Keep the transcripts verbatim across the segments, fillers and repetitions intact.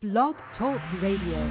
Blog Talk Radio.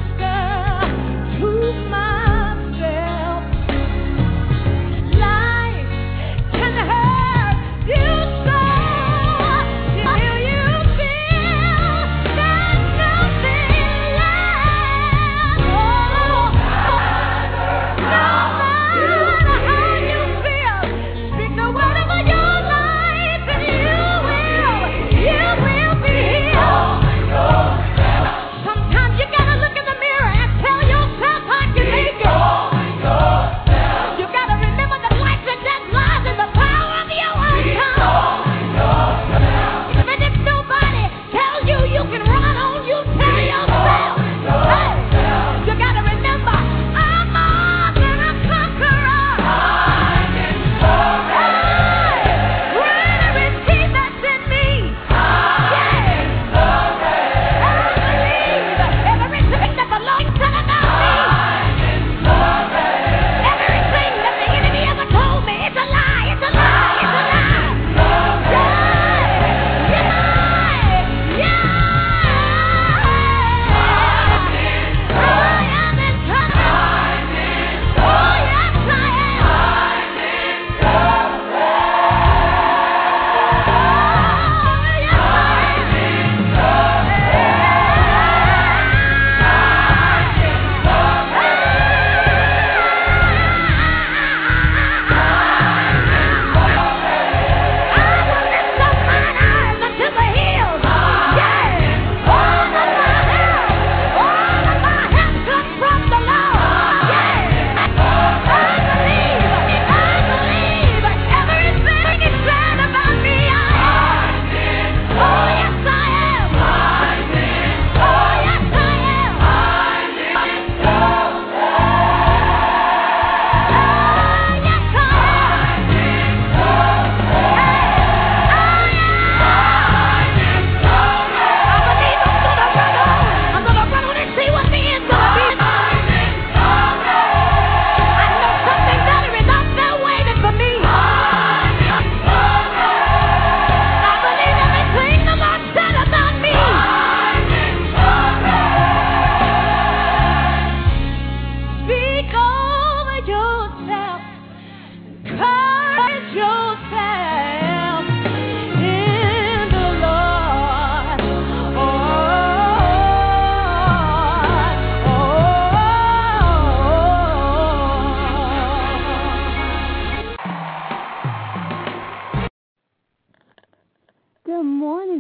Life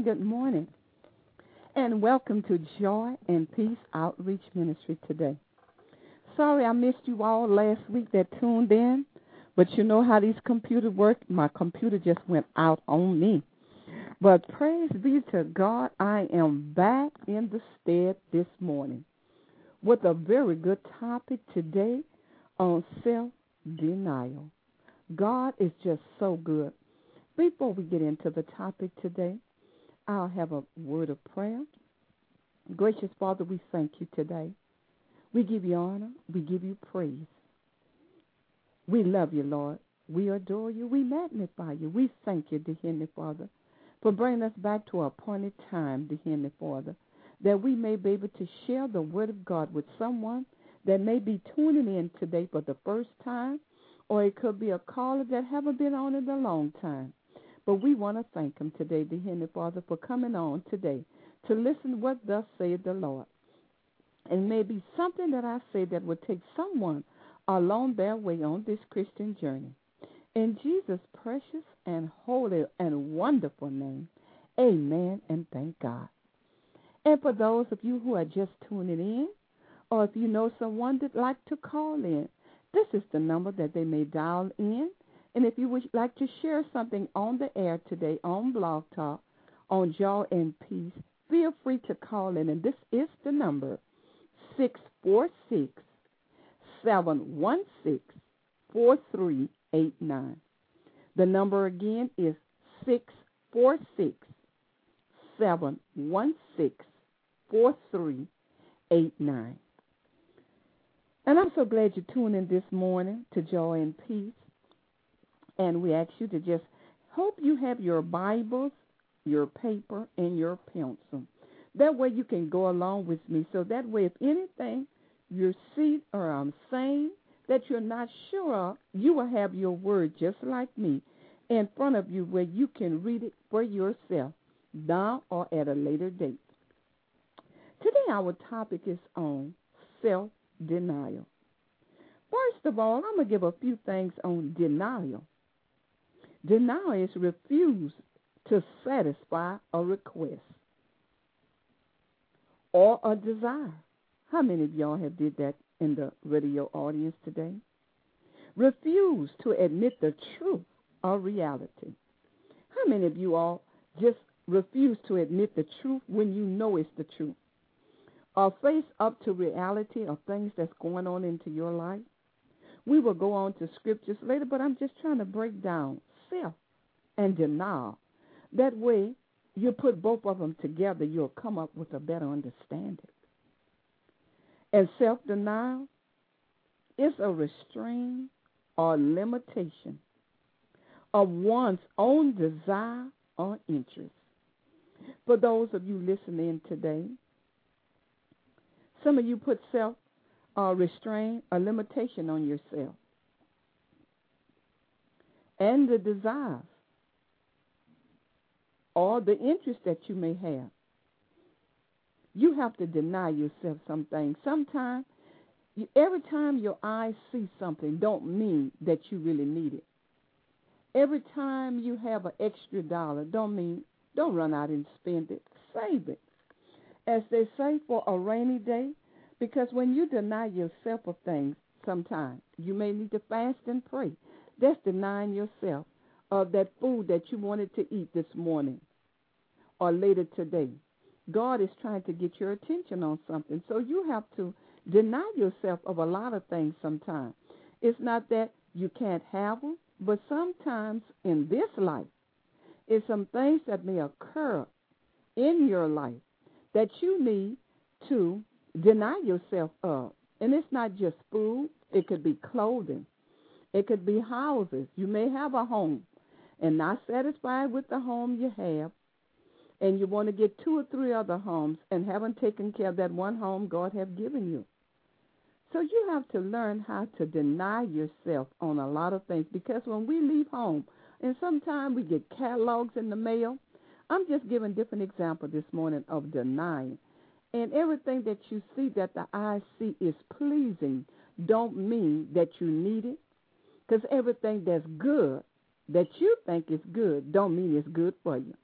morning, good morning, and welcome to Joy and Peace Outreach Ministry today. Sorry I missed you all last week that tuned in, but you know how these computers work. My computer just went out on me. But praise be to God, I am back in the stead this morning with a very good topic today on self-denial. God is just so good. Before we get into the topic today, I'll have a word of prayer. Gracious Father, we thank you today. We give you honor. We give you praise. We love you, Lord. We adore you. We magnify you. We thank you, dear Heavenly Father, for bringing us back to our appointed time, dear Heavenly Father, that we may be able to share the word of God with someone that may be tuning in today for the first time, or it could be a caller that haven't been on in a long time. But we want to thank him today, dear Heavenly Father, for coming on today to listen what thus saith the Lord. And maybe something that I say that would take someone along their way on this Christian journey. In Jesus' precious and holy and wonderful name, amen and thank God. And for those of you who are just tuning in, or if you know someone that'd like to call in, this is the number that they may dial in. And if you would like to share something on the air today on Blog Talk, on Joy and Peace, feel free to call in. And this is the number, six four six, seven one six, four three eight nine. The number again is six four six, seven one six, four three eight nine. And I'm so glad you tuned in this morning to Joy and Peace. And we ask you to just hope you have your Bibles, your paper, and your pencil. That way you can go along with me. So that way, if anything you see or I'm saying that you're not sure of, you will have your word just like me in front of you where you can read it for yourself now or at a later date. Today our topic is on self-denial. First of all, I'm going to give a few things on denial. Denial is refuse to satisfy a request or a desire. How many of y'all have did that in the radio audience today? Refuse to admit the truth or reality. How many of you all just refuse to admit the truth when you know it's the truth? Or face up to reality of things that's going on into your life? We will go on to scriptures later, but I'm just trying to break down self and denial. That way, you put both of them together, you'll come up with a better understanding. And self-denial is a restraint or limitation of one's own desire or interest. For those of you listening today, some of you put self uh, restraint or limitation on yourself and the desires or the interest that you may have. You have to deny yourself some things. Sometimes, you, every time your eyes see something don't mean that you really need it. Every time you have an extra dollar don't mean, don't run out and spend it. Save it. As they say, for a rainy day, because when you deny yourself of things sometimes, you may need to fast and pray. That's denying yourself of that food that you wanted to eat this morning or later today. God is trying to get your attention on something. So you have to deny yourself of a lot of things sometimes. It's not that you can't have them, but sometimes in this life, it's some things that may occur in your life that you need to deny yourself of. And it's not just food. It could be clothing. It could be houses. You may have a home and not satisfied with the home you have, and you want to get two or three other homes and haven't taken care of that one home God has given you. So you have to learn how to deny yourself on a lot of things, because when we leave home, and sometimes we get catalogs in the mail, I'm just giving different examples this morning of denying. And everything that you see that the eye see is pleasing don't mean that you need it, because everything that's good that you think is good don't mean it's good for you.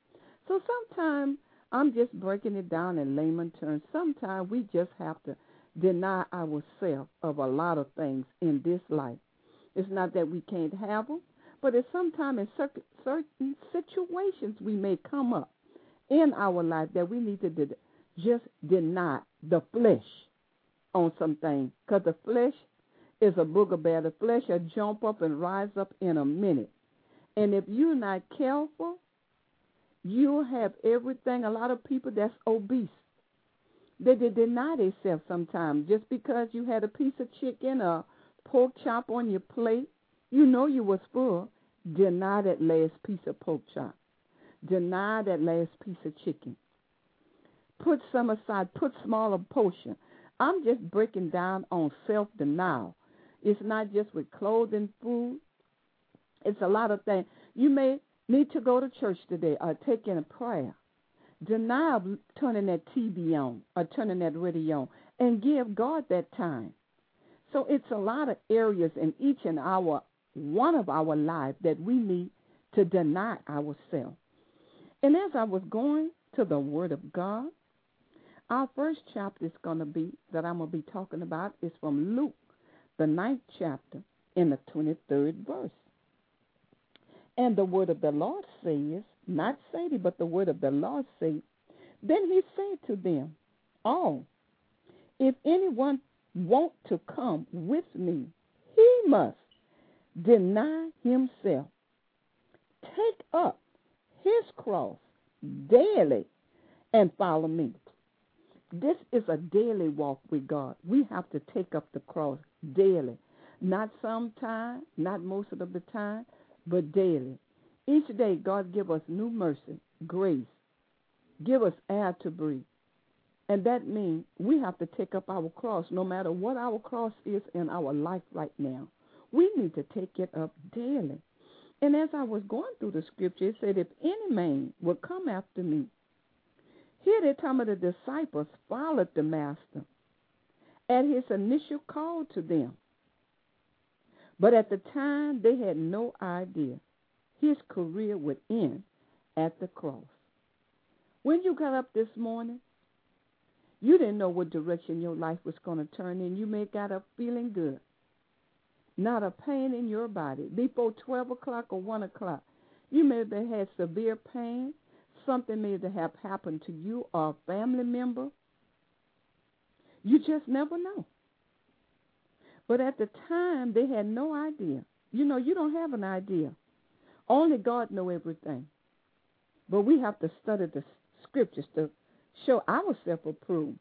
So sometimes I'm just breaking it down in layman terms. Sometimes we just have to deny ourselves of a lot of things in this life. It's not that we can't have them, but it's sometimes in cer- certain situations we may come up in our life that we need to de- just deny the flesh on some things, because the flesh is a booger bear. The flesh will jump up and rise up in a minute. And if you're not careful, you'll have everything. A lot of people that's obese, they, they deny themselves sometimes. Just because you had a piece of chicken or pork chop on your plate, you know you was full. Deny that last piece of pork chop. Deny that last piece of chicken. Put some aside. Put smaller portion. I'm just breaking down on self-denial. It's not just with clothing, food. It's a lot of things. You may need to go to church today or take in a prayer. Deny turning that T V on or turning that radio on and give God that time. So it's a lot of areas in each and our one of our lives that we need to deny ourselves. And as I was going to the Word of God, our first chapter is going to be, that I'm going to be talking about, is from Luke, the ninth chapter, in the twenty-third verse. And the word of the Lord says, not Sadie, but the word of the Lord says, then he said to them, all, if anyone want to come with me, he must deny himself, take up his cross daily, and follow me. This is a daily walk with God. We have to take up the cross daily. Not sometime, not most of the time, but daily. Each day, God give us new mercy, grace, give us air to breathe. And that means we have to take up our cross, no matter what our cross is in our life right now. We need to take it up daily. And as I was going through the scripture, it said, if any man will come after me, here they're talking about the disciples followed the master at his initial call to them. But at the time, they had no idea his career would end at the cross. When you got up this morning, you didn't know what direction your life was going to turn in. You may have got up feeling good. Not a pain in your body. Before twelve o'clock or one o'clock, you may have had severe pain. Something may have happened to you or a family member. You just never know. But at the time, they had no idea. You know, you don't have an idea. Only God knows everything. But we have to study the scriptures to show ourselves approved.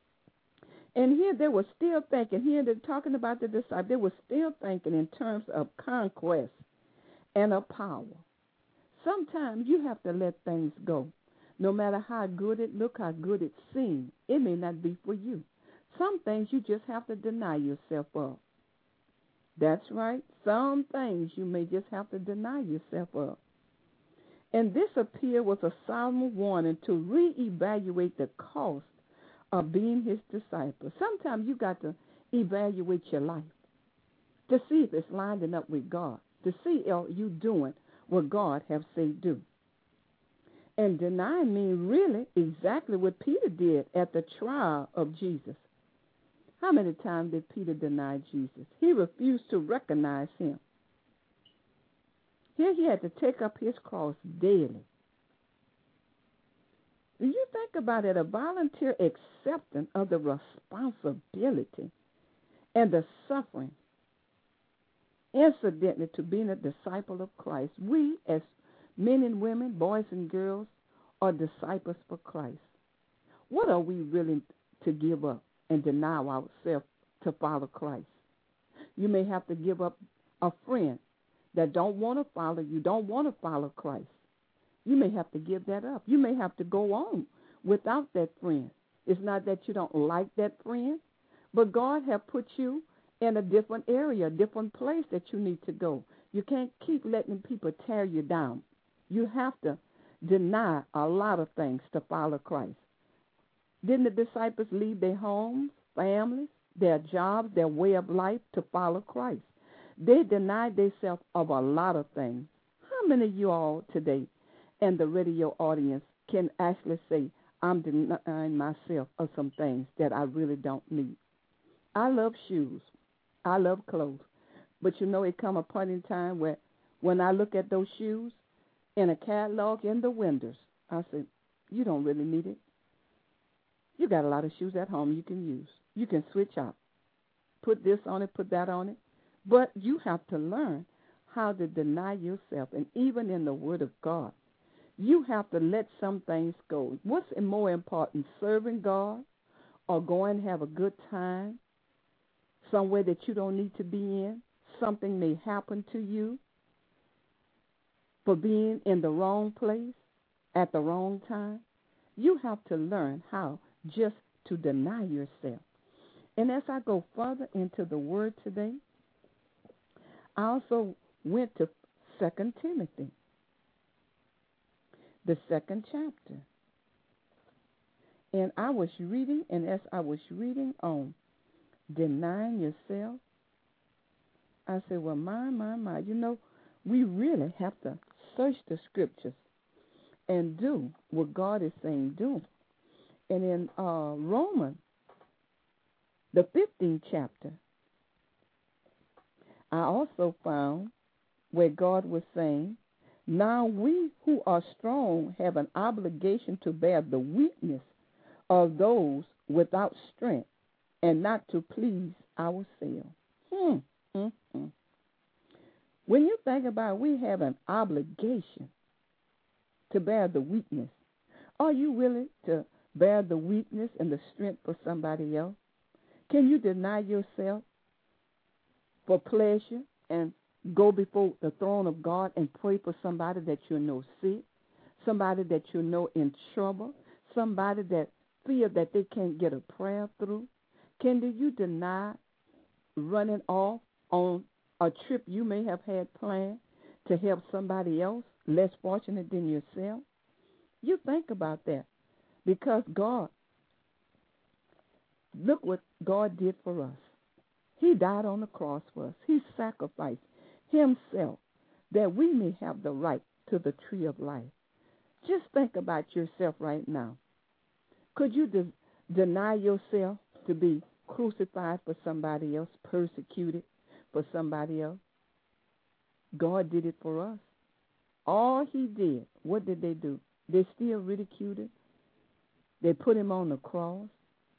And here they were still thinking, here they're talking about the disciples, they were still thinking in terms of conquest and of power. Sometimes you have to let things go. No matter how good it looks, how good it seems, it may not be for you. Some things you just have to deny yourself of. That's right. Some things you may just have to deny yourself of. And this appeal was a solemn warning to reevaluate the cost of being his disciple. Sometimes you got to evaluate your life to see if it's lining up with God, to see if you doing what God have said do. And deny means really exactly what Peter did at the trial of Jesus. How many times did Peter deny Jesus? He refused to recognize him. Here he had to take up his cross daily. Do you think about it, a volunteer acceptance of the responsibility and the suffering incidentally to being a disciple of Christ? We, as men and women, boys and girls, are disciples for Christ. What are we willing to give up and deny ourselves to follow Christ? You may have to give up a friend that don't want to follow you, don't want to follow Christ. You may have to give that up. You may have to go on without that friend. It's not that you don't like that friend, but God has put you in a different area, a different place that you need to go. You can't keep letting people tear you down. You have to deny a lot of things to follow Christ. Didn't the disciples leave their homes, families, their jobs, their way of life to follow Christ? They denied themselves of a lot of things. How many of you all today and the radio audience can actually say, I'm denying myself of some things that I really don't need. I love shoes. I love clothes. But you know, it come a point in time where when I look at those shoes in a catalog in the windows, I say, you don't really need it. You got a lot of shoes at home you can use. You can switch out. Put this on it, put that on it. But you have to learn how to deny yourself. And even in the Word of God, you have to let some things go. What's more important, serving God or going to have a good time somewhere that you don't need to be in? Something may happen to you for being in the wrong place at the wrong time. You have to learn how just to deny yourself. And as I go further into the Word today, I also went to Second Timothy, the second chapter. And I was reading, and as I was reading on denying yourself, I said, well, my, my, my, you know, we really have to search the Scriptures and do what God is saying do. And in uh, Romans, the fifteenth chapter, I also found where God was saying, now we who are strong have an obligation to bear the weakness of those without strength and not to please ourselves. Hmm. Mm-hmm. When you think about we have an obligation to bear the weakness, are you willing to bear the weakness and the strength for somebody else? Can you deny yourself for pleasure and go before the throne of God and pray for somebody that you know sick, somebody that you know in trouble, somebody that feel that they can't get a prayer through? Can you deny running off on a trip you may have had planned to help somebody else less fortunate than yourself? You think about that, because God, look what God did for us. He died on the cross for us. He sacrificed himself that we may have the right to the tree of life. Just think about yourself right now. Could you de- deny yourself to be crucified for somebody else, persecuted for somebody else? God did it for us. All he did, what did they do? They still ridiculed him. They put him on the cross.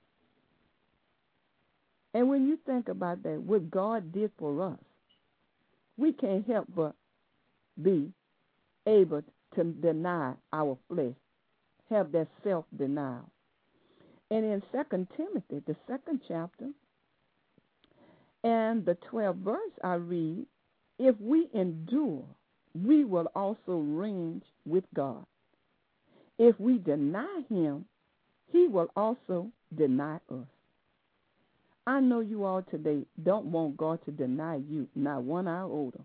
And when you think about that, what God did for us, we can't help but be able to deny our flesh, have that self-denial. And in Second Timothy, the second chapter, and the twelfth verse, I read, if we endure, we will also reign with God. If we deny him, he will also deny us. I know you all today don't want God to deny you, not one iota.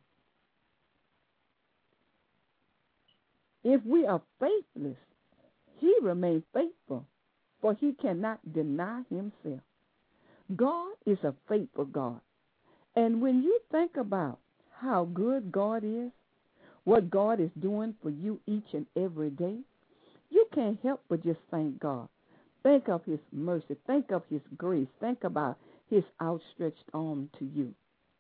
If we are faithless, he remains faithful, for he cannot deny himself. God is a faithful God. And when you think about how good God is, what God is doing for you each and every day, you can't help but just thank God. Think of his mercy. Think of his grace. Think about his outstretched arm to you.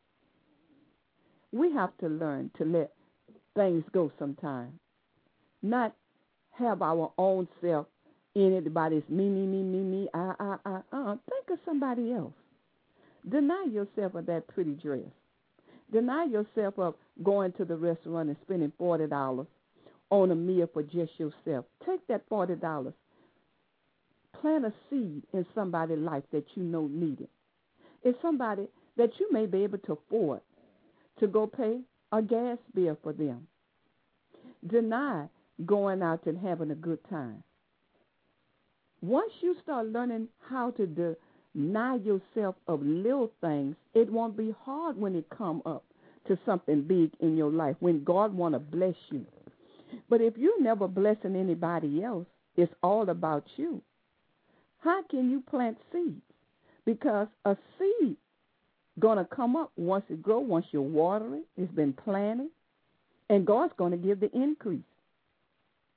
We have to learn to let things go sometime. Not have our own self in it about it's me, me, me, me, me, I, I, I, uh. Think of somebody else. Deny yourself of that pretty dress. Deny yourself of going to the restaurant and spending forty dollars on a meal for just yourself. Take that forty dollars. Plant a seed in somebody's life that you know needed. It's somebody that you may be able to afford to go pay a gas bill for them. Deny going out and having a good time. Once you start learning how to deny yourself of little things, it won't be hard when it come up to something big in your life, when God want to bless you. But if you're never blessing anybody else, it's all about you. How can you plant seeds? Because a seed going to come up once it grows, once you water it, it's been planted, and God's going to give the increase.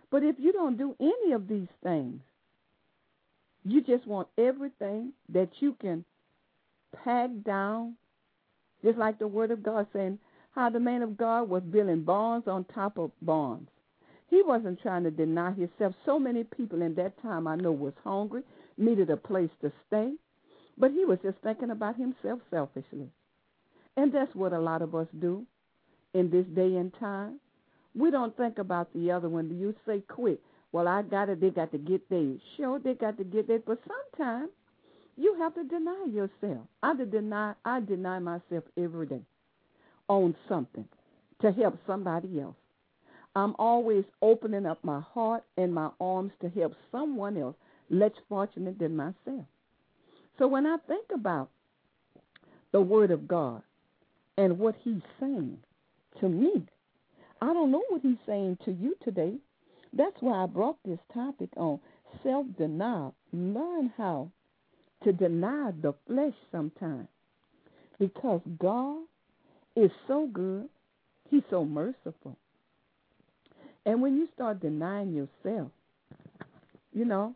But if you don't do any of these things, you just want everything that you can pack down, just like the Word of God saying how the man of God was building barns on top of barns. He wasn't trying to deny himself. So many people in that time I know was hungry, needed a place to stay, but he was just thinking about himself selfishly. And that's what a lot of us do in this day and time. We don't think about the other one. You say quick, well, I got it, they got to get theirs. Sure, they got to get theirs, but sometimes you have to deny yourself. I deny, I deny myself every day on something to help somebody else. I'm always opening up my heart and my arms to help someone else less fortunate than myself. So when I think about the Word of God and what He's saying to me, I don't know what He's saying to you today. That's why I brought this topic on self-denial. Learn how to deny the flesh sometimes, because God is so good. He's so merciful. And when you start denying yourself, you know,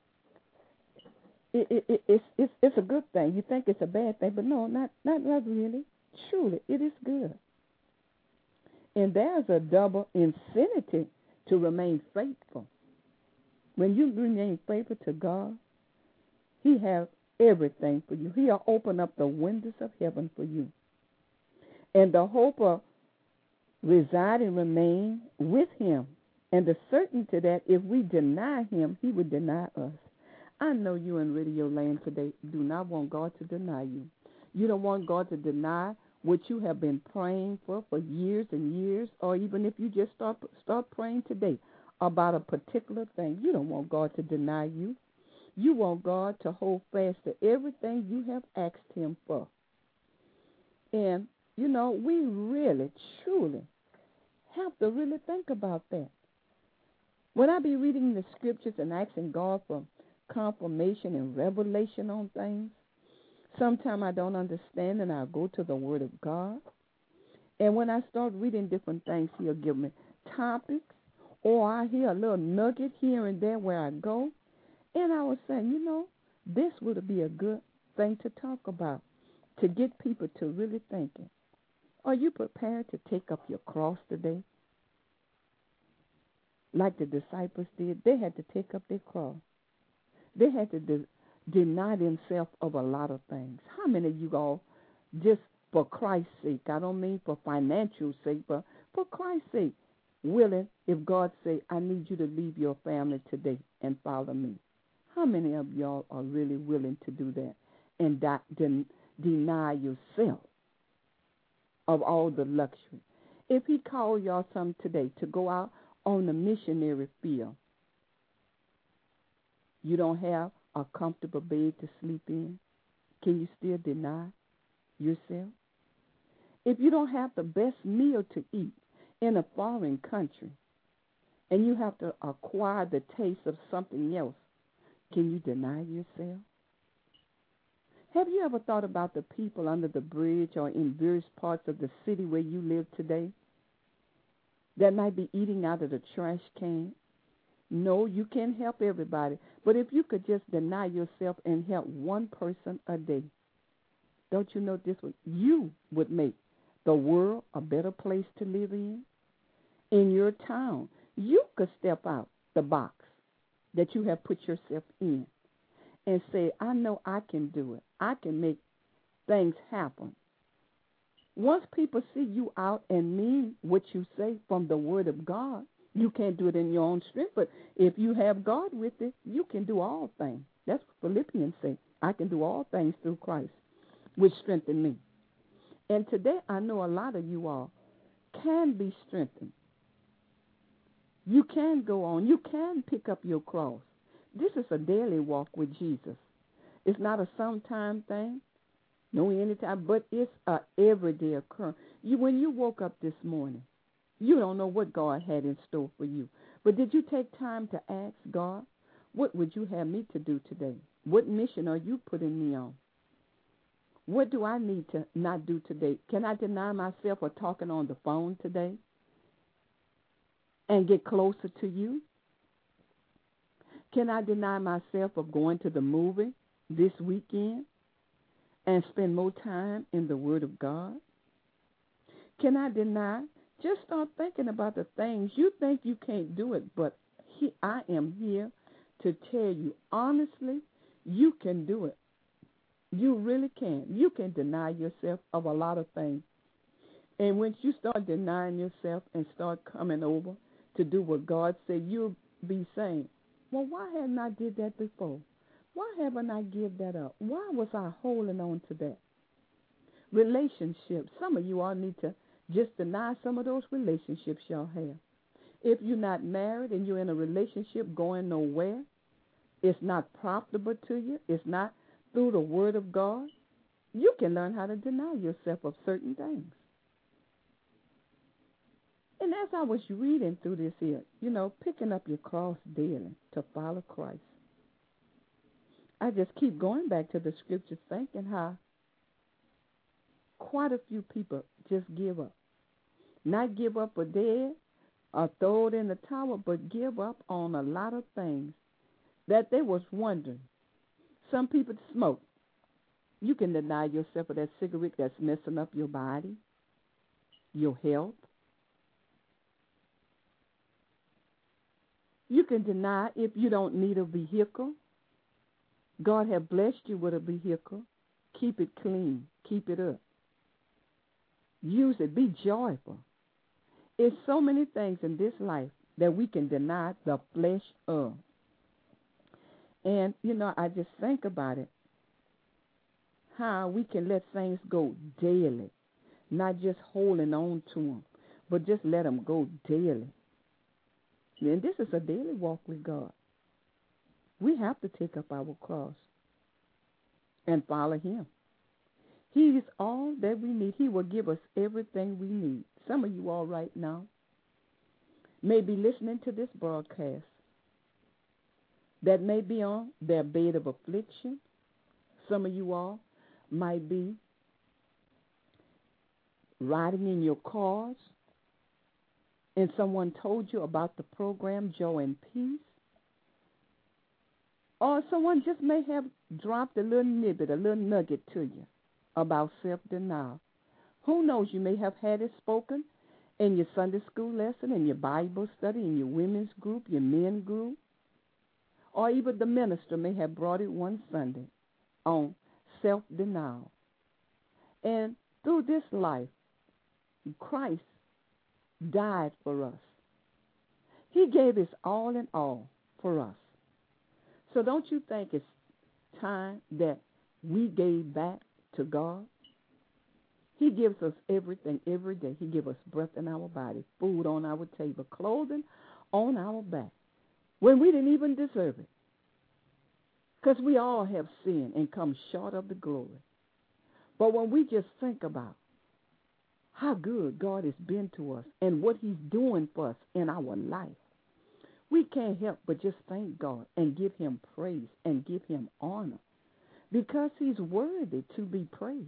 it, it, it, it's, it's, it's a good thing. You think it's a bad thing, but no, not, not, not really. Truly, it is good. And there's a double incentive to remain faithful. When you remain faithful to God, He has everything for you. He'll open up the windows of heaven for you. And the hope of reside and remain with Him, and the certainty that if we deny Him, He would deny us. I know you in Radio Land today do not want God to deny you. You don't want God to deny what you have been praying for for years and years, or even if you just start start praying today about a particular thing. You don't want God to deny you. You want God to hold fast to everything you have asked Him for. And, you know, we really, truly have to really think about that. When I be reading the scriptures and asking God for confirmation and revelation on things, sometimes I don't understand, and I'll go to the Word of God. And when I start reading different things, He'll give me topics, or I hear a little nugget here and there where I go. And I was saying, you know, this would be a good thing to talk about, to get people to really thinking. Are you prepared to take up your cross today? Like the disciples did, they had to take up their cross. They had to de- deny themselves of a lot of things. How many of you all, just for Christ's sake, I don't mean for financial sake, but for Christ's sake, willing, if God say, I need you to leave your family today and follow me? How many of y'all are really willing to do that and die, den- deny yourself of all the luxury? If He called y'all some today to go out on the missionary field, you don't have a comfortable bed to sleep in, can you still deny yourself? If you don't have the best meal to eat in a foreign country and you have to acquire the taste of something else, can you deny yourself? Have you ever thought about the people under the bridge or in various parts of the city where you live today that might be eating out of the trash can? No, you can't help everybody. But if you could just deny yourself and help one person a day, don't you know this would, you would make the world a better place to live in? In your town, you could step out the box that you have put yourself in and say, I know I can do it. I can make things happen. Once people see you out and mean what you say from the Word of God, you can't do it in your own strength, but if you have God with it, you can do all things. That's what Philippians say. I can do all things through Christ, which strengthen me. And today I know a lot of you all can be strengthened. You can go on. You can pick up your cross. This is a daily walk with Jesus. It's not a sometime thing, no anytime, but it's a everyday occurrence. You, when you woke up this morning, you don't know what God had in store for you. But did you take time to ask God, what would you have me to do today? What mission are you putting me on? What do I need to not do today? Can I deny myself of talking on the phone today and get closer to you? Can I deny myself of going to the movie this weekend and spend more time in the Word of God? Can I deny? Just start thinking about the things you think you can't do it, but he, I am here to tell you honestly, you can do it. You really can. You can deny yourself of a lot of things. And once you start denying yourself and start coming over to do what God said, you'll be saying, well, why hadn't I did that before? Why haven't I give that up? Why was I holding on to that? Relationships. Some of you all need to just deny some of those relationships y'all have. If you're not married and you're in a relationship going nowhere, it's not profitable to you, it's not through the Word of God, you can learn how to deny yourself of certain things. And as I was reading through this here, you know, picking up your cross daily to follow Christ, I just keep going back to the scriptures thinking how quite a few people just give up. Not give up for dead or throw it in the towel, but give up on a lot of things that they was wondering. Some people smoke. You can deny yourself of that cigarette that's messing up your body, your health. You can deny if you don't need a vehicle. God have blessed you with a vehicle. Keep it clean. Keep it up. Use it. Be joyful. It's so many things in this life that we can deny the flesh of. And, you know, I just think about it, how we can let things go daily, not just holding on to them, but just let them go daily. And this is a daily walk with God. We have to take up our cross and follow Him. He is all that we need. He will give us everything we need. Some of you all right now may be listening to this broadcast that may be on their bed of affliction. Some of you all might be riding in your cars, and someone told you about the program Joy and Peace. Or someone just may have dropped a little nugget, a little nugget to you about self-denial. Who knows, you may have had it spoken in your Sunday school lesson, in your Bible study, in your women's group, your men group. Or even the minister may have brought it one Sunday on self-denial. And through this life, Christ died for us. He gave his all in all for us. So don't you think it's time that we gave back to God? He gives us everything every day. He gives us breath in our body, food on our table, clothing on our back, when we didn't even deserve it. Because we all have sinned and come short of the glory. But when we just think about how good God has been to us and what he's doing for us in our life, we can't help but just thank God and give him praise and give him honor, because he's worthy to be praised.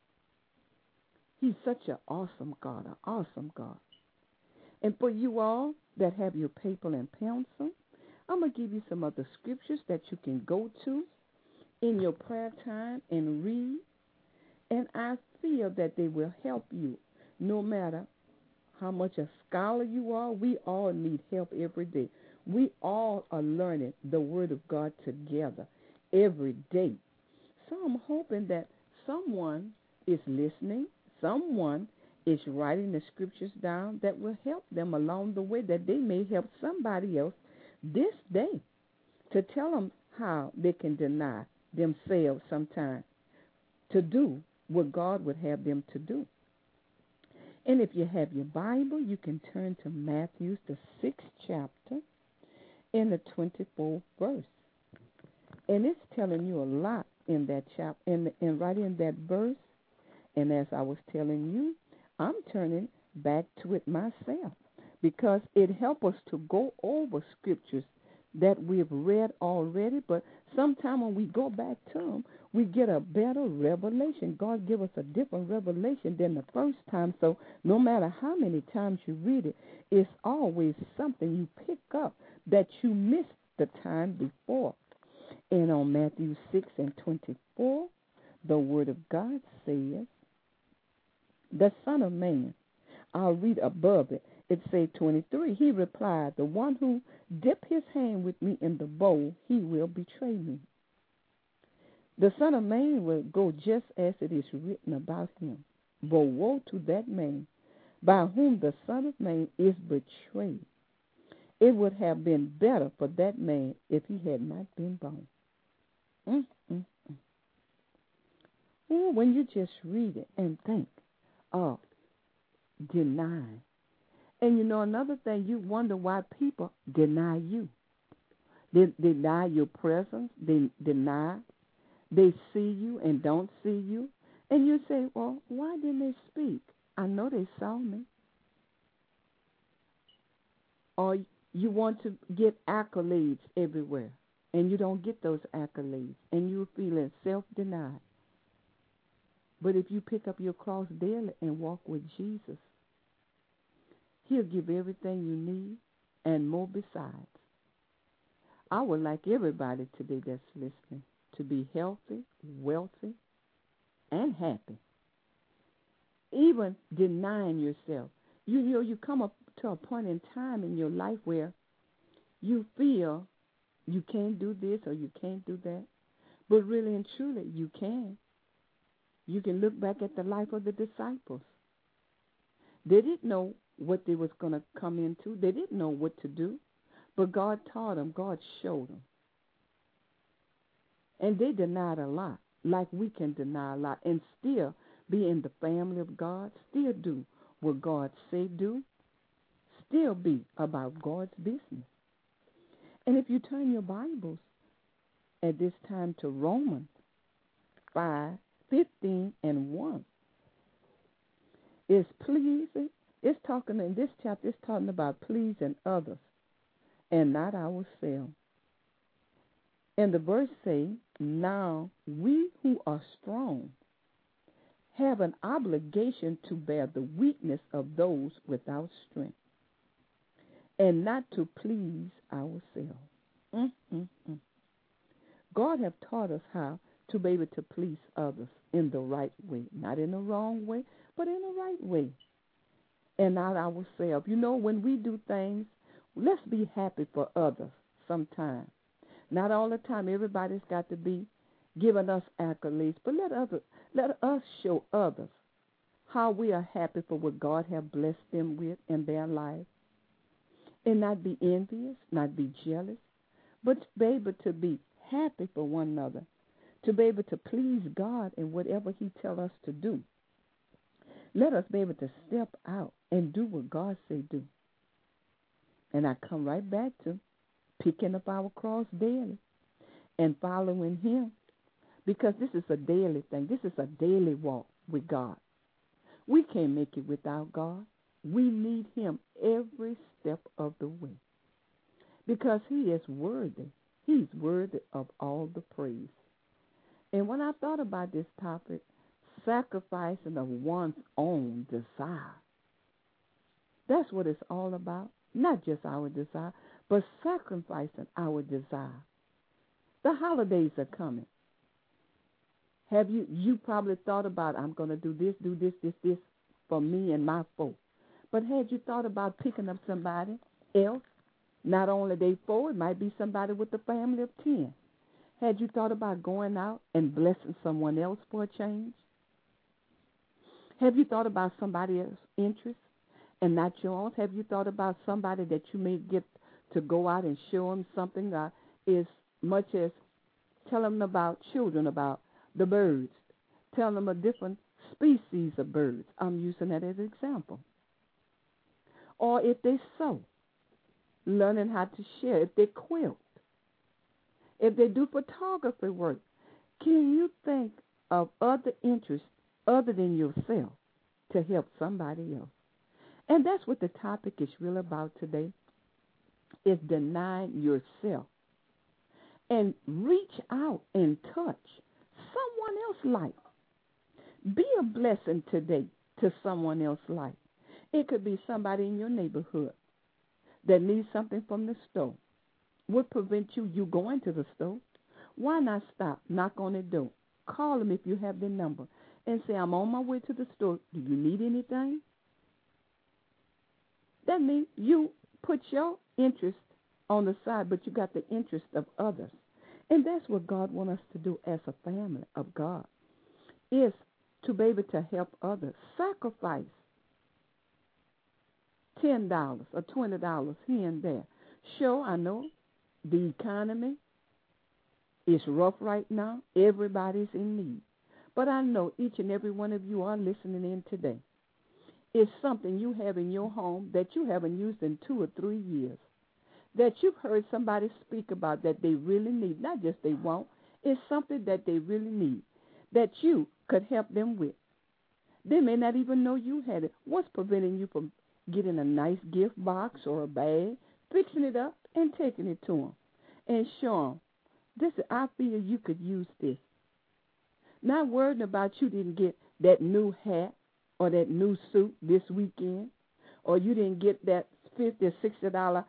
He's such an awesome God, an awesome God. And for you all that have your paper and pencil, I'm going to give you some other scriptures that you can go to in your prayer time and read. And I feel that they will help you no matter how much a scholar you are. We all need help every day. We all are learning the Word of God together every day. So I'm hoping that someone is listening, someone is writing the scriptures down that will help them along the way, that they may help somebody else this day to tell them how they can deny themselves sometimes to do what God would have them to do. And if you have your Bible, you can turn to Matthew, the sixth chapter, in the twenty-fourth verse. And it's telling you a lot in that chapter, and in, in, right in that verse. And as I was telling you, I'm turning back to it myself, because it helps us to go over scriptures that we've read already. But sometime when we go back to them, we get a better revelation. God give us a different revelation than the first time. So no matter how many times you read it, it's always something you pick up that you missed the time before. And on Matthew six and twenty-four, the Word of God says, the Son of Man, I'll read above it. It says twenty-three, he replied, the one who dip his hand with me in the bowl, he will betray me. The Son of Man will go just as it is written about him. But woe to that man by whom the Son of Man is betrayed. It would have been better for that man if he had not been born. Mm, mm, mm. Well, when you just read it and think of denying. And you know, another thing, you wonder why people deny you. They deny your presence. They deny. They see you and don't see you. And you say, well, why didn't they speak? I know they saw me. Or you want to get accolades everywhere, and you don't get those accolades, and you're feeling self-denied. But if you pick up your cross daily and walk with Jesus, he'll give everything you need and more besides. I would like everybody today that's listening to be healthy, wealthy, and happy. Even denying yourself. You know, you come up to a point in time in your life where you feel you can't do this or you can't do that. But really and truly, you can. You can look back at the life of the disciples. They didn't know what they was going to come into. They didn't know what to do. But God taught them. God showed them. And they denied a lot, like we can deny a lot, and still be in the family of God, still do what God say do, still be about God's business. And if you turn your Bibles at this time to Romans five, fifteen, and one, it's pleasing. It's talking in this chapter, it's talking about pleasing others and not ourselves. And the verse say, now we who are strong have an obligation to bear the weakness of those without strength and not to please ourselves. Mm-hmm. God have taught us how to be able to please others in the right way, not in the wrong way, but in the right way, and not ourselves. You know, when we do things, let's be happy for others sometimes. Not all the time. Everybody's got to be giving us accolades, but let others, let us show others how we are happy for what God has blessed them with in their life, and not be envious, not be jealous, but be able to be happy for one another, to be able to please God in whatever he tells us to do. Let us be able to step out and do what God say do. And I come right back to picking up our cross daily and following him, because this is a daily thing. This is a daily walk with God. We can't make it without God. We need him every step of the way, because he is worthy. He's worthy of all the praise. And when I thought about this topic, sacrificing of one's own desire, that's what it's all about. Not just our desire, but sacrificing our desire. The holidays are coming. Have you, you probably thought about, I'm going to do this, do this, this, this for me and my folk. But had you thought about picking up somebody else? Not only they four, it might be somebody with a family of ten. Had you thought about going out and blessing someone else for a change? Have you thought about somebody else's interest and not yours? Have you thought about somebody that you may get to go out and show them something, uh, as much as tell them about children, about the birds, tell them a different species of birds. I'm using that as an example. Or if they sew, learning how to share. If they quilt, if they do photography work, can you think of other interests other than yourself to help somebody else? And that's what the topic is really about today, is denying yourself. And reach out and touch someone else's life. Be a blessing today to someone else's life. It could be somebody in your neighborhood that needs something from the store. would prevent you you going to the store? Why not stop, knock on their door, call them if you have their number, and say, I'm on my way to the store. Do you need anything? That means you put your interest on the side, but you got the interest of others. And that's what God wants us to do as a family of God, is to be able to help others. Sacrifice ten dollars or twenty dollars here and there. Sure, I know the economy is rough right now. Everybody's in need. But I know each and every one of you are listening in today. It's something you have in your home that you haven't used in two or three years, that you've heard somebody speak about that they really need. Not just they want. It's something that they really need, that you could help them with. They may not even know you had it. What's preventing you from getting a nice gift box or a bag, fixing it up, and taking it to them and show them, this, I feel you could use this. Not worrying about you didn't get that new hat or that new suit this weekend, or you didn't get that fifty or sixty dollar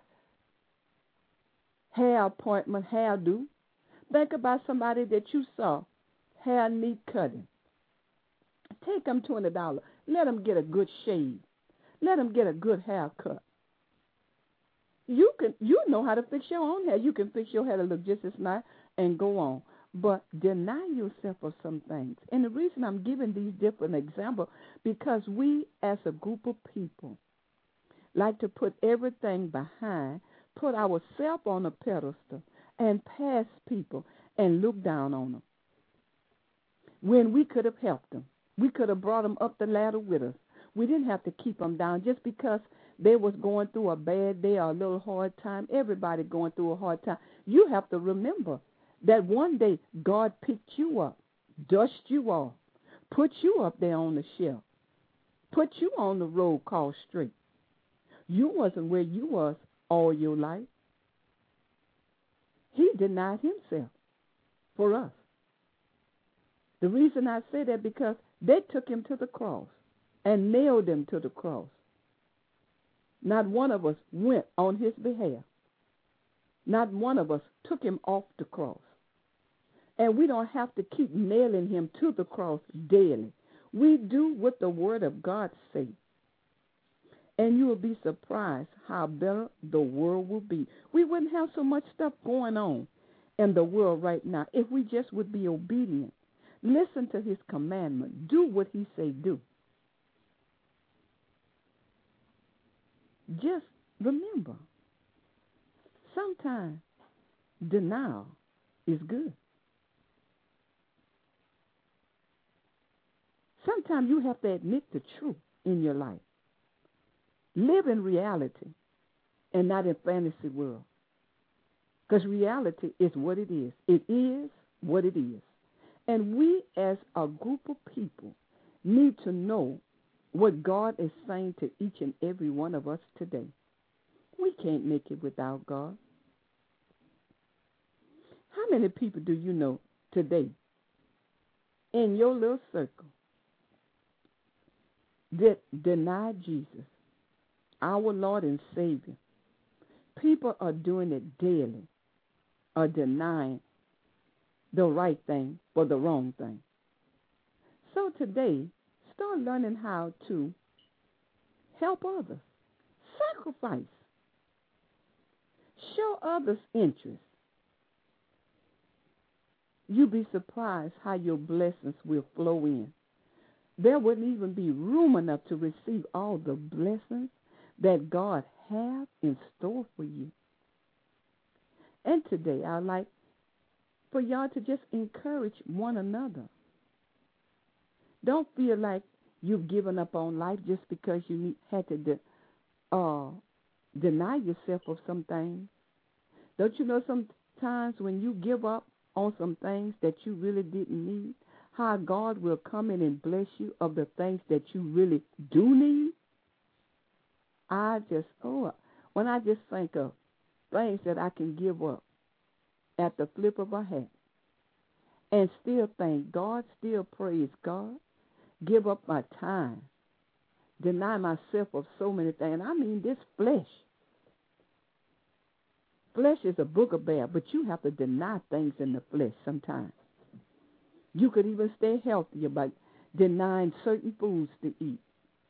hair appointment, hairdo. Think about somebody that you saw hair neat cutting. Take them twenty dollars. Let them get a good shave. Let them get a good haircut. You can, you know how to fix your own hair. You can fix your hair to look just as nice and go on. But deny yourself of some things. And the reason I'm giving these different examples, because we as a group of people like to put everything behind, put ourselves on a pedestal, and pass people and look down on them. When we could have helped them. We could have brought them up the ladder with us. We didn't have to keep them down just because they was going through a bad day or a little hard time. Everybody going through a hard time. You have to remember that one day God picked you up, dust you off, put you up there on the shelf, put you on the road called straight. You wasn't where you was all your life. He denied himself for us. The reason I say that because they took him to the cross and nailed him to the cross. Not one of us went on his behalf. Not one of us took him off the cross. And we don't have to keep nailing him to the cross daily. We do what the Word of God says. And you will be surprised how better the world will be. We wouldn't have so much stuff going on in the world right now if we just would be obedient. Listen to his commandment. Do what he say do. Just remember, sometimes denial is good. Sometimes you have to admit the truth in your life. Live in reality and not in fantasy world. Because reality is what it is. It is what it is. And we as a group of people need to know what God is saying to each and every one of us today. We can't make it without God. How many people do you know today in your little circle that deny Jesus, our Lord and Savior? People are doing it daily, are denying the right thing for the wrong thing. So today, start learning how to help others. Sacrifice. Show others interest. You'll be surprised how your blessings will flow in. There wouldn't even be room enough to receive all the blessings that God has in store for you. And today, I'd like for y'all to just encourage one another. Don't feel like you've given up on life just because you had to de- uh, deny yourself of some things. Don't you know sometimes when you give up on some things that you really didn't need, how God will come in and bless you of the things that you really do need? I just, oh, when I just think of things that I can give up at the flip of a hat and still thank God, still praise God, give up my time, deny myself of so many things. I mean this flesh. flesh is a booger bear, but you have to deny things in the flesh sometimes. You could even stay healthier by denying certain foods to eat.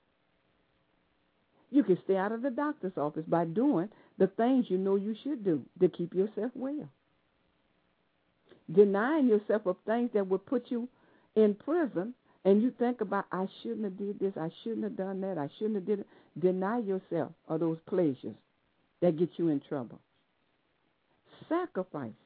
You can stay out of the doctor's office by doing the things you know you should do to keep yourself well. Denying yourself of things that would put you in prison, and you think about, I shouldn't have did this, I shouldn't have done that, I shouldn't have did it. Deny yourself of those pleasures that get you in trouble. Sacrifice.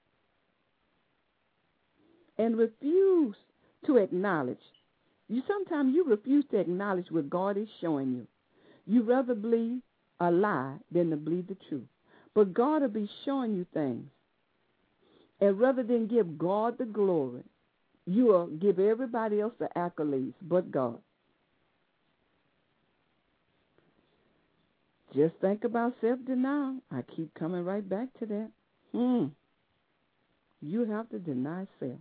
And refuse to acknowledge. You sometimes you refuse to acknowledge what God is showing you. You rather believe a lie than to believe the truth. But God will be showing you things. And rather than give God the glory, you will give everybody else the accolades but God. Just think about self-denial. I keep coming right back to that. Hmm. You have to deny self.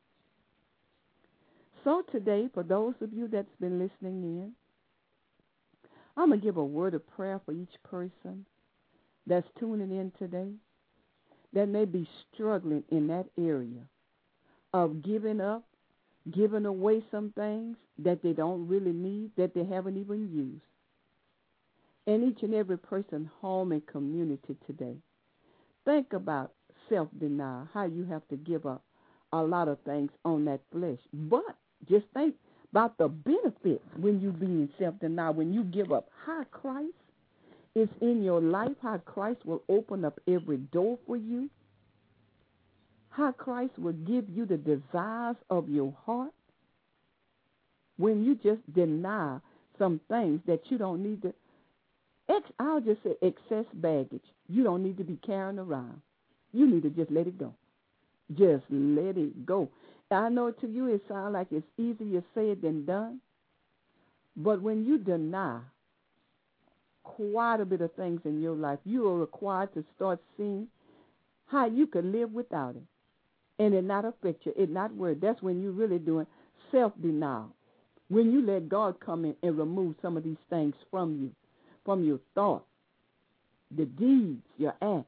So today, for those of you that's been listening in, I'm going to give a word of prayer for each person that's tuning in today that may be struggling in that area of giving up, giving away some things that they don't really need, that they haven't even used. And each and every person, home and community today, think about self-denial, how you have to give up a lot of things on that flesh. But just think about the benefits when you be in self-denial, when you give up, how Christ is in your life, how Christ will open up every door for you, how Christ will give you the desires of your heart when you just deny some things that you don't need to. Ex, I'll just say excess baggage. You don't need to be carrying around. You need to just let it go. Just let it go. I know to you it sounds like it's easier said than done, but when you deny quite a bit of things in your life, you are required to start seeing how you can live without it, and it not affect you, it not work. That's when you're really doing self-denial, when you let God come in and remove some of these things from you, from your thoughts, the deeds, your acts.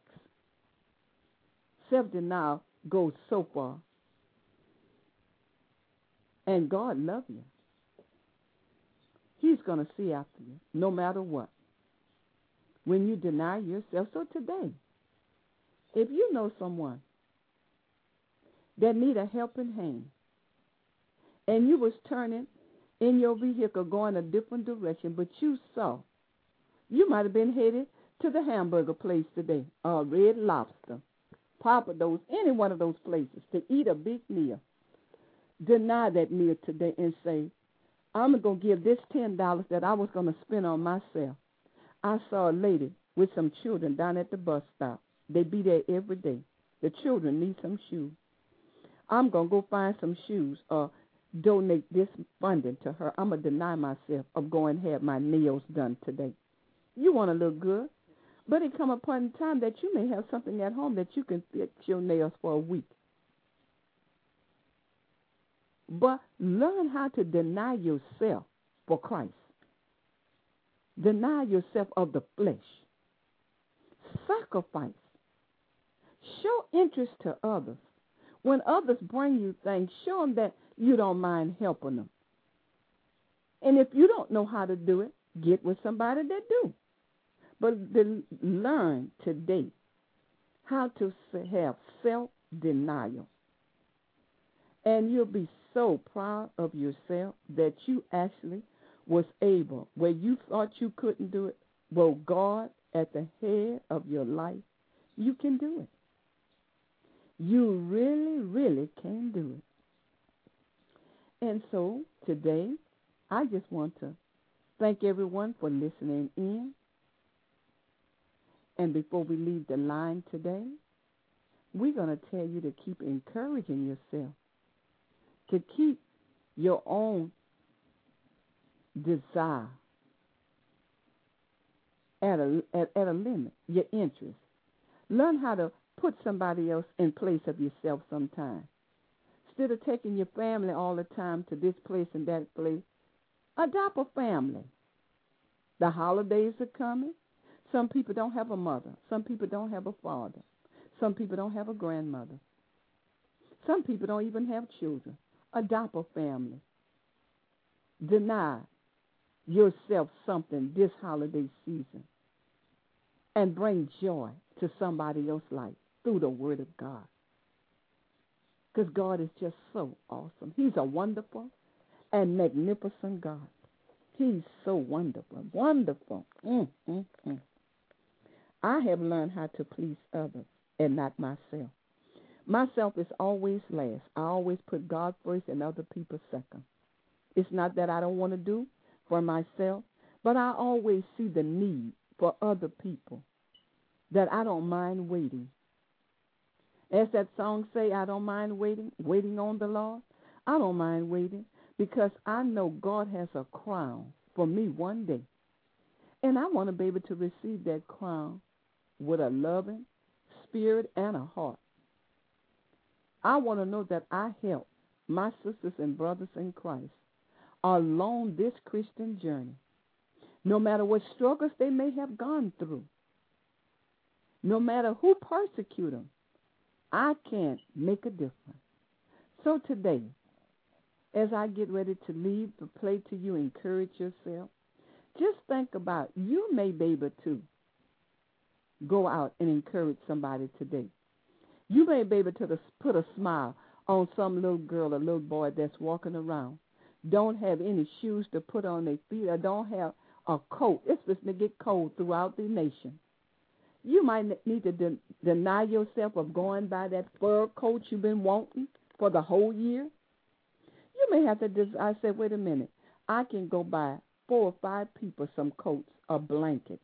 Self-denial goes so far. And God loves you. He's going to see after you, no matter what. When you deny yourself. So today, if you know someone that need a helping hand, and you was turning in your vehicle going a different direction, but you saw, you might have been headed to the hamburger place today, or Red Lobster, Papa Do's, any one of those places, to eat a big meal. Deny that meal today and say, I'm going to give this ten dollars that I was going to spend on myself. I saw a lady with some children down at the bus stop. They be there every day. The children need some shoes. I'm going to go find some shoes or donate this funding to her. I'm going to deny myself of going and have my nails done today. You want to look good, but it come upon time that you may have something at home that you can fix your nails for a week. But learn how to deny yourself for Christ. Deny yourself of the flesh. Sacrifice. Show interest to others. When others bring you things, show them that you don't mind helping them. And if you don't know how to do it, get with somebody that do. But the, learn today how to have self-denial. And you'll be so proud of yourself that you actually was able, where you thought you couldn't do it, well, God at the head of your life, you can do it. You really, really can do it. And so today, I just want to thank everyone for listening in. And before we leave the line today, we're going to tell you to keep encouraging yourself, to keep your own desire at a, at, at a limit, your interest. Learn how to put somebody else in place of yourself sometime. Instead of taking your family all the time to this place and that place, adopt a family. The holidays are coming. Some people don't have a mother. Some people don't have a father. Some people don't have a grandmother. Some people don't even have children. Adopt a family. Deny yourself something this holiday season and bring joy to somebody else's life through the Word of God. Because God is just so awesome. He's a wonderful and magnificent God. He's so wonderful, wonderful. Mm, mm, mm. I have learned how to please others and not myself. Myself is always last. I always put God first and other people second. It's not that I don't want to do for myself, but I always see the need for other people, that I don't mind waiting. As that song say, I don't mind waiting, waiting on the Lord. I don't mind waiting because I know God has a crown for me one day. And I want to be able to receive that crown with a loving spirit and a heart. I want to know that I help my sisters and brothers in Christ along this Christian journey, no matter what struggles they may have gone through, no matter who persecute them, I can make a difference. So today, as I get ready to leave the play to you, encourage yourself, just think about you may be able to go out and encourage somebody today. You may be able to put a smile on some little girl or little boy that's walking around, don't have any shoes to put on their feet, or don't have a coat. It's supposed to get cold throughout the nation. You might need to de- deny yourself of going by that fur coat you've been wanting for the whole year. You may have to just, I said, wait a minute, I can go buy four or five people some coats or blankets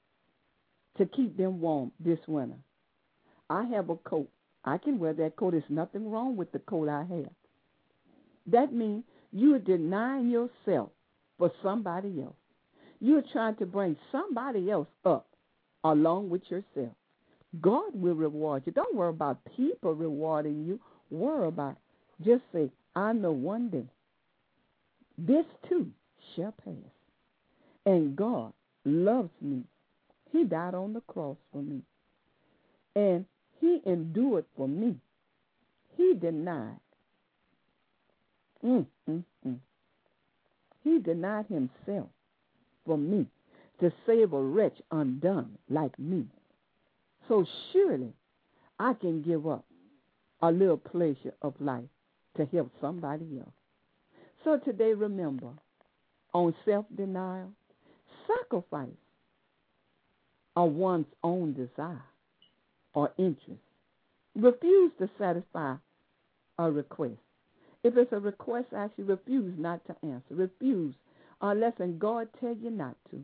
to keep them warm this winter. I have a coat. I can wear that coat. There's nothing wrong with the coat I have. That means you are denying yourself for somebody else. You're trying to bring somebody else up along with yourself. God will reward you. Don't worry about people rewarding you. Worry about, just say, I know one day this too shall pass. And God loves me. He died on the cross for me. And He endured for me. He denied. Mm, mm, mm. He denied himself for me to save a wretch undone like me. So surely I can give up a little pleasure of life to help somebody else. So today, remember, on self-denial, sacrifice of one's own desire or interest. Refuse to satisfy a request. If it's a request, actually refuse not to answer. Refuse unless and God tell you not to.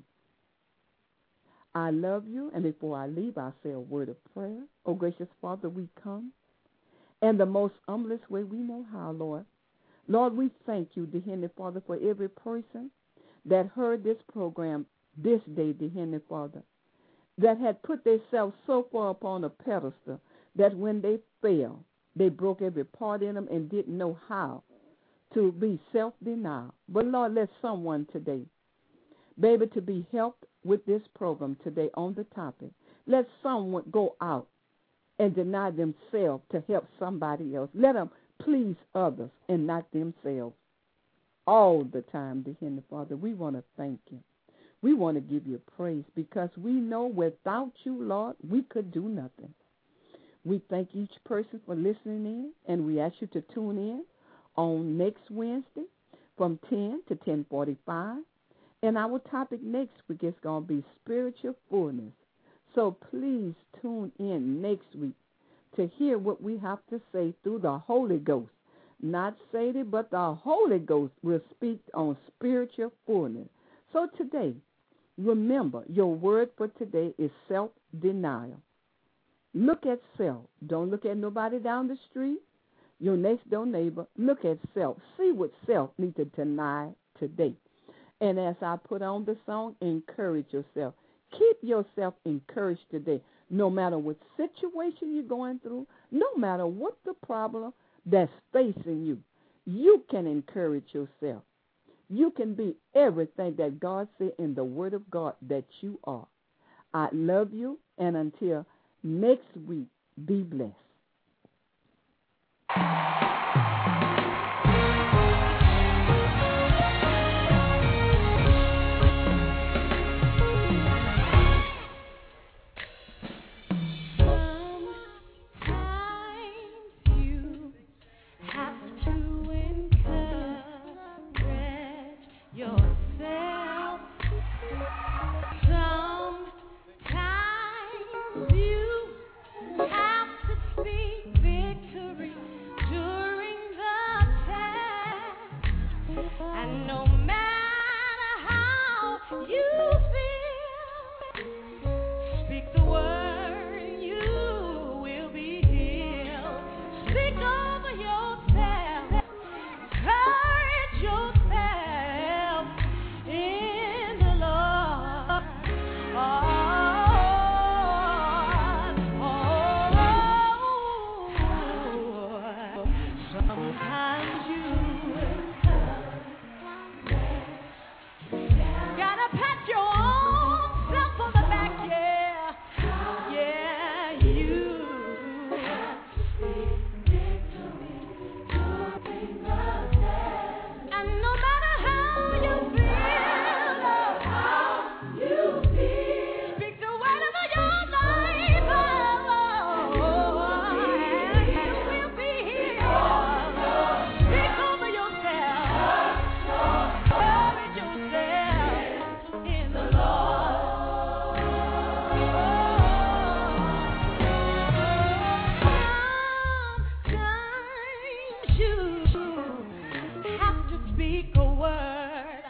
I love you, and before I leave, I'll say a word of prayer. Oh, gracious Father, we come in the most humblest way we know how, Lord. Lord, we thank you, dear Heavenly Father, for every person that heard this program this day, dear Heavenly Father, that had put themselves so far upon a pedestal that when they fell, they broke every part in them and didn't know how to be self-denial. But, Lord, let someone today be able to be helped with this program today on the topic. Let someone go out and deny themselves to help somebody else. Let them please others and not themselves all the time, dear Heavenly Father. We want to thank you. We want to give you praise because we know without you, Lord, we could do nothing. We thank each person for listening in, and we ask you to tune in on next Wednesday from ten to ten forty-five. And our topic next week is going to be spiritual fullness. So please tune in next week to hear what we have to say through the Holy Ghost. Not Sadie, but the Holy Ghost will speak on spiritual fullness. So today, remember, your word for today is self-denial. Look at self. Don't look at nobody down the street, your next door neighbor. Look at self. See what self needs to deny today. And as I put on the song, encourage yourself. Keep yourself encouraged today. No matter what situation you're going through, no matter what the problem that's facing you, you can encourage yourself. You can be everything that God said in the Word of God that you are. I love you, and until next week, be blessed.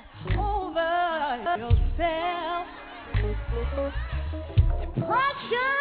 Yourself. Pressure.